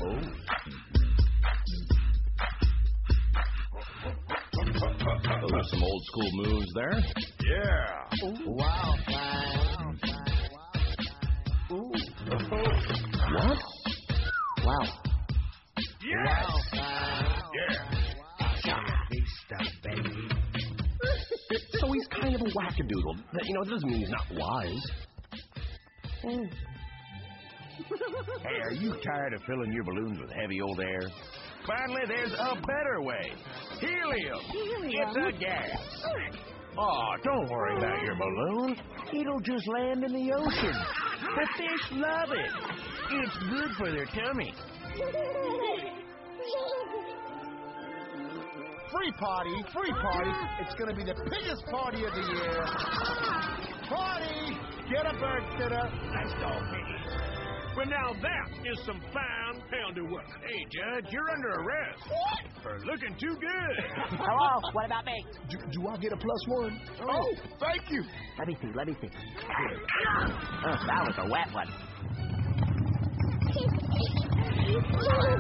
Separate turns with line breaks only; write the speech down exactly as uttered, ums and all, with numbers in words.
Oh. Those are some old school moves there.
Yeah.
Ooh. Wow. Wow.
Ooh. What?
Wow.
Yes.
Wow.
Yeah.
Big stuff, baby.
So he's kind of a wackadoodle. That, you know, it doesn't mean he's not wise.
Mm.
Hey, are you tired of filling your balloons with heavy old air? Finally, there's a better way. Helium.
Helium?
It's a gas. Oh, don't worry about your balloon. It'll just land in the ocean. The fish love it. It's good for their tummy.
Free party, free party. It's going to be the biggest party of the year. Party! Get a bird sitter.
Let's go, Piggy. Well, now that is some fine pounder work. Hey, Judge, you're under arrest. What? For looking too good.
Hello, what about me?
Do, do I get a plus one? Oh, thank you.
Let me see, let me see. Oh, that was a wet one.